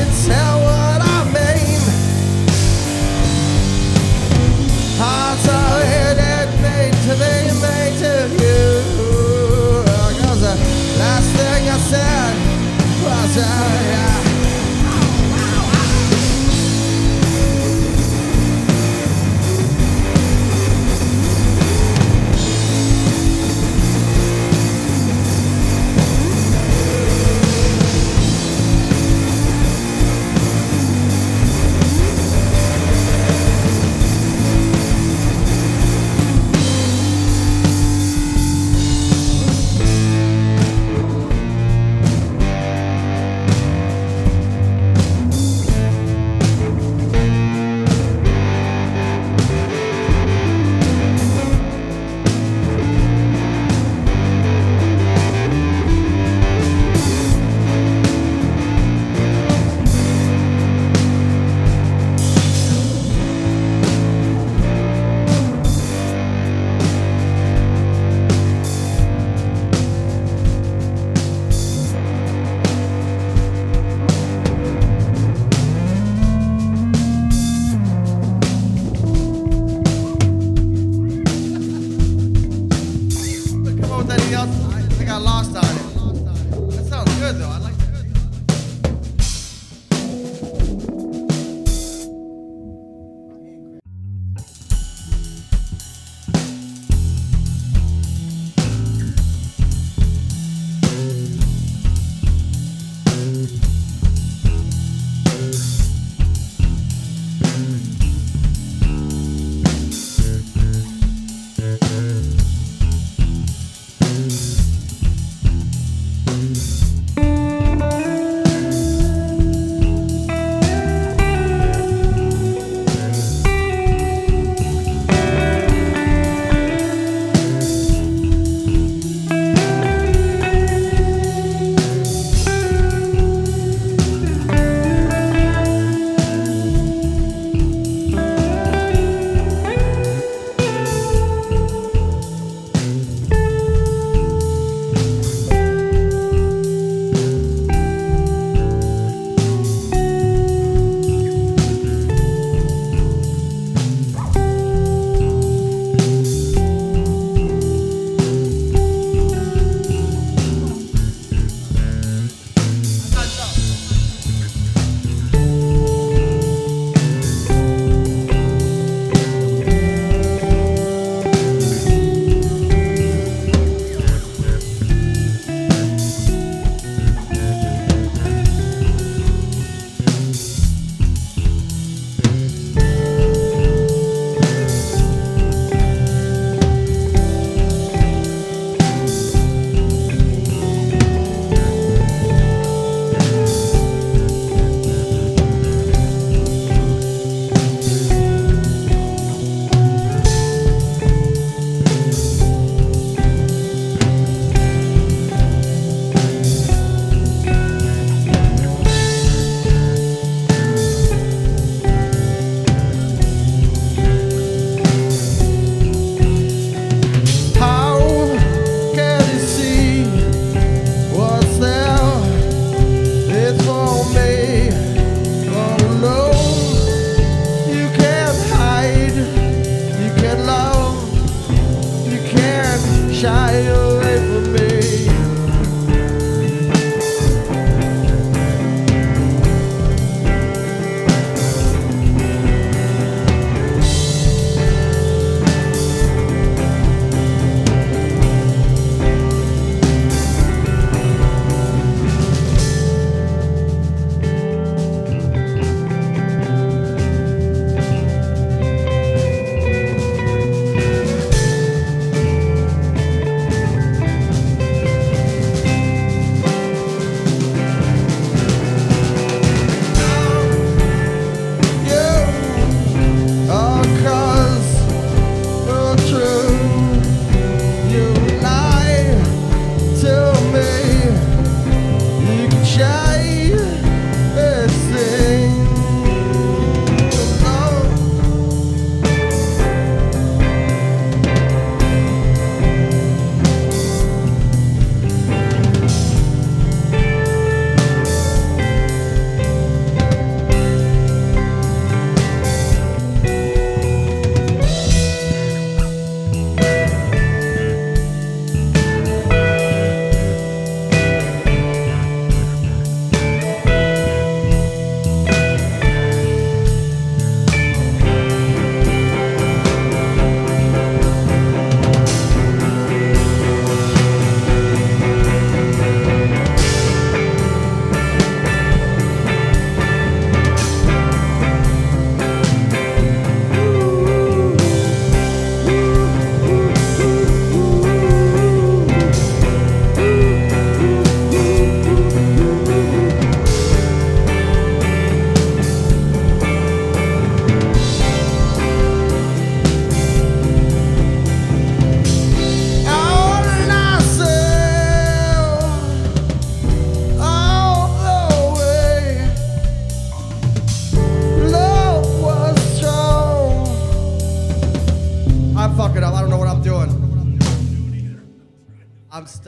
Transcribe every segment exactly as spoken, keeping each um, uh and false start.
tell what I mean. Hearts are headed made to be made to you. Cause the last thing I said was uh, yeah.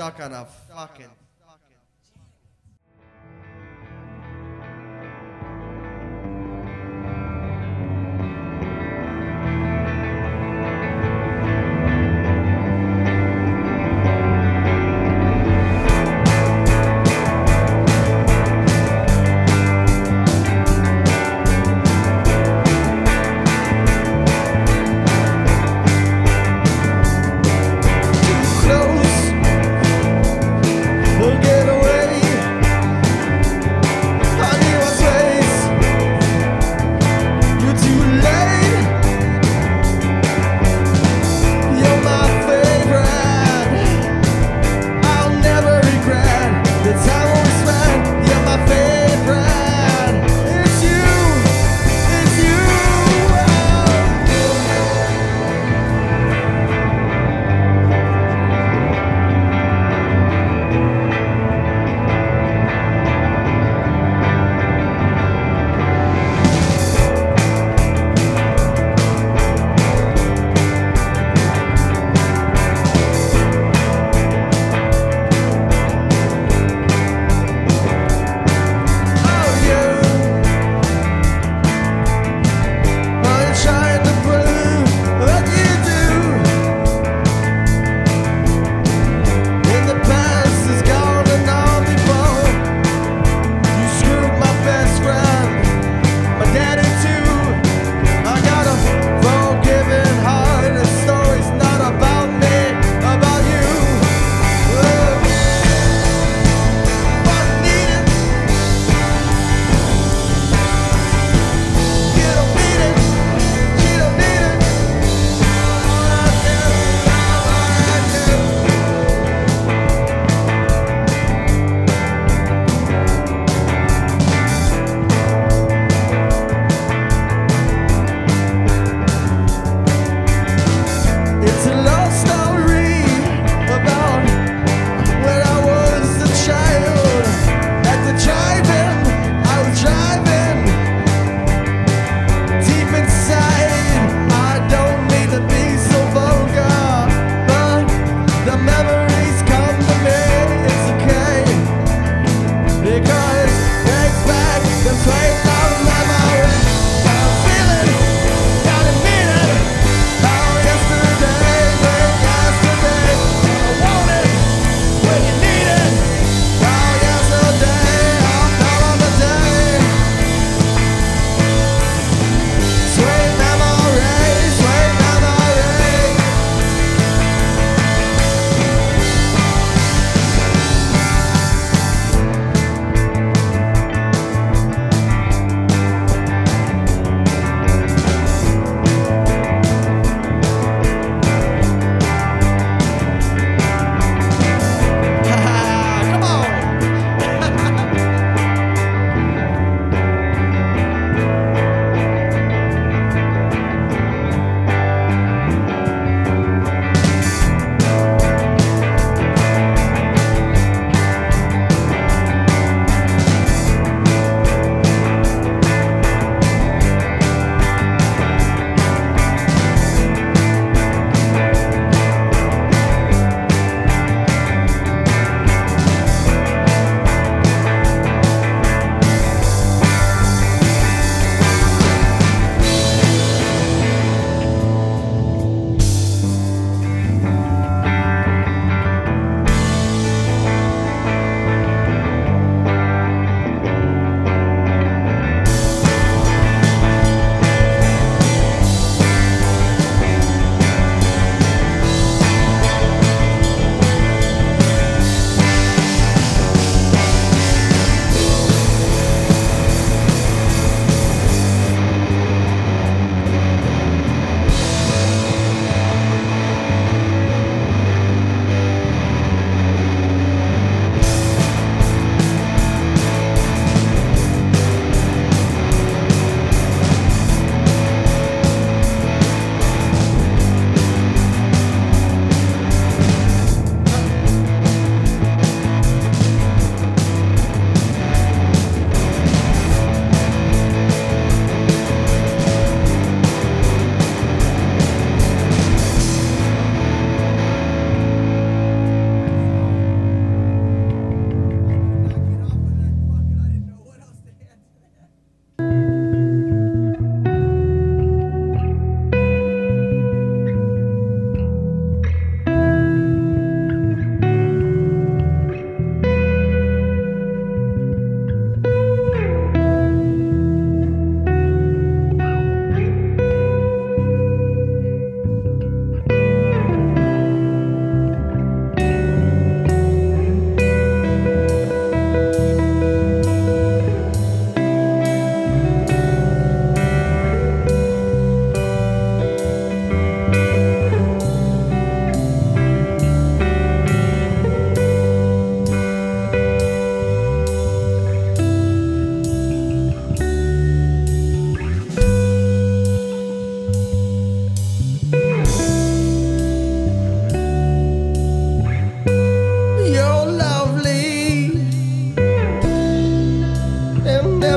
stuck on a fucking...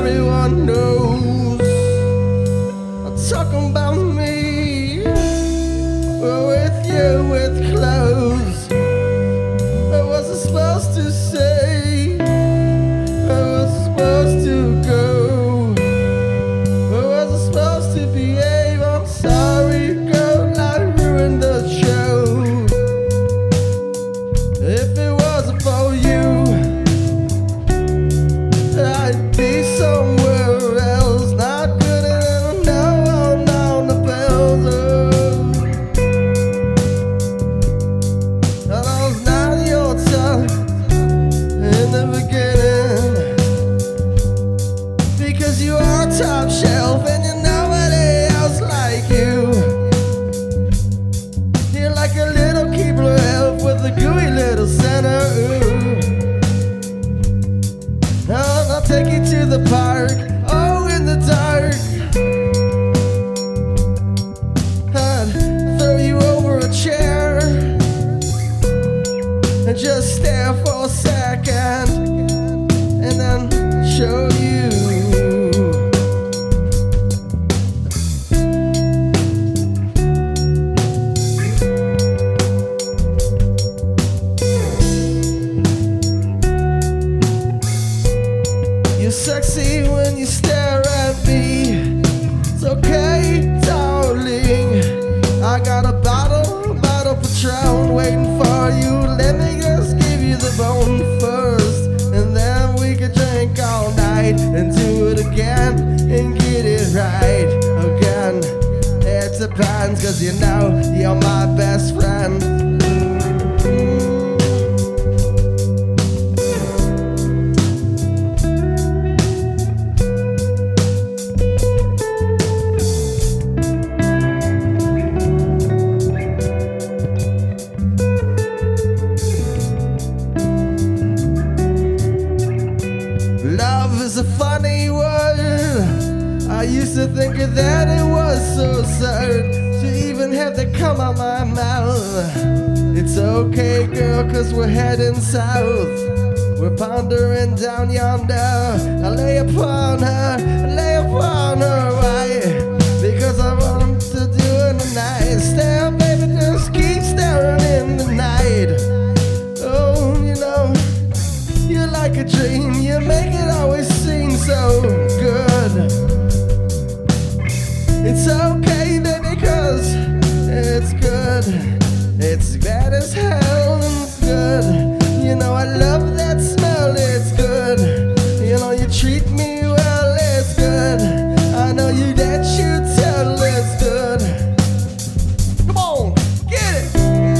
everyone knows. I'm talking about me. Well, with you, with clothes. I wasn't supposed to say. I wasn't supposed to go. I wasn't supposed to behave. I'm sorry, girl, I ruined the show. If it wasn't for you, I'd be somewhere else. Not good enough, no, no, the bells. Oh. And I was not your type in the beginning, because you are top shelf and you're nobody else like you. You're like a little Keebler elf with a gooey little center. Ooh. Oh, I'll take you to the park, oh, in the dark. I'd throw you over a chair and just stare for a second and then show you. You're sexy when you stare at me. It's okay, darling. I got a bottle, a bottle Patron waiting for you. Let me just give you the bone first, and then we could drink all night and do it again and get it right again. It depends, cause you know you're my best friend. Love is a funny word. I used to think that it was so absurd to even have to come out my mouth. It's okay, girl, cause we're heading south. We're pondering down yonder. I lay upon her, I lay upon her. Why? Because I want to do it tonight. Stare, baby, just keep staring in the night. Oh, you know, you're like a dream, you make it always seem so good. It's okay, baby, cause it's good. It's bad as hell and it's good. You know I love that smell, it's good. You know you treat me well, it's good. I know you that you tell, it's good. Come on, get it!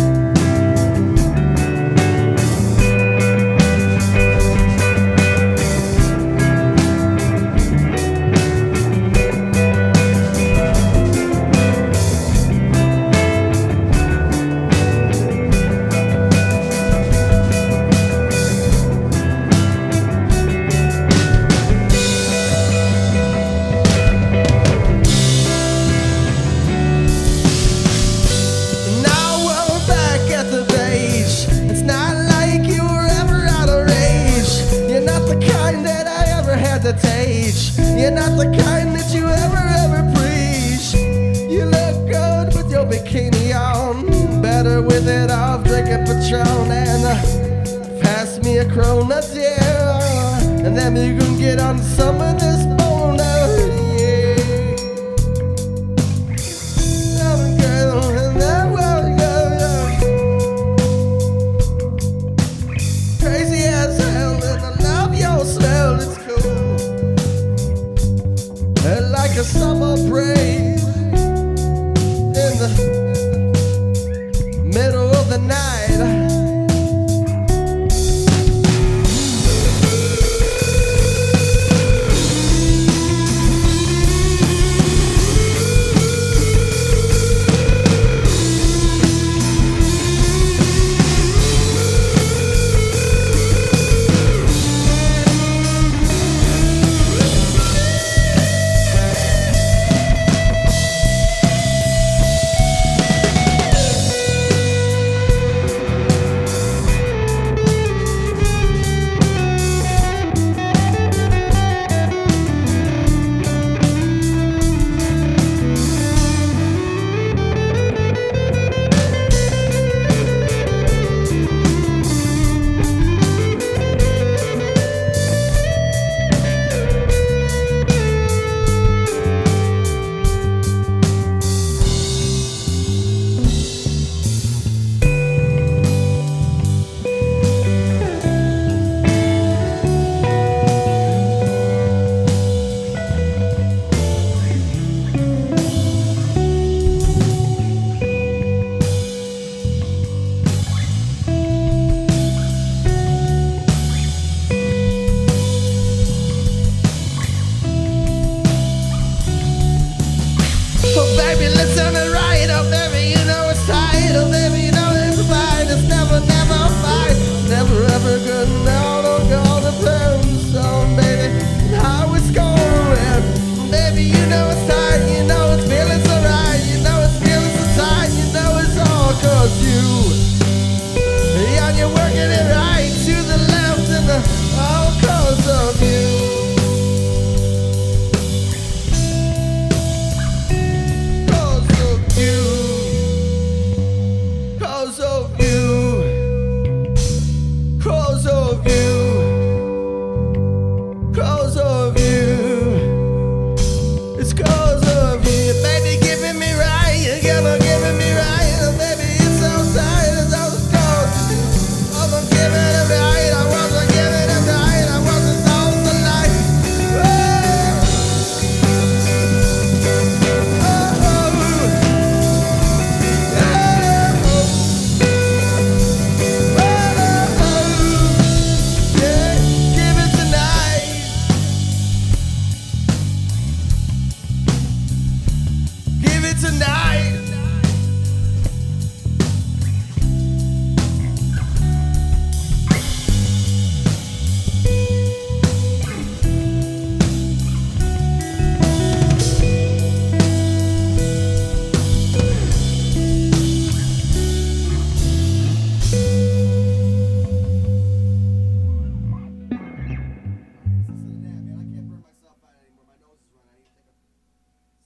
You're not the kind that you ever, ever preach. You look good with your bikini on, better with it off, drinking Patron. And uh, pass me a Corona, dear, and then you can get on some of this boner, yeah. Oh, girl, and that will go, yeah. Crazy as hell, and I love your smell, it's cool. Like a summer breeze in the middle of the night.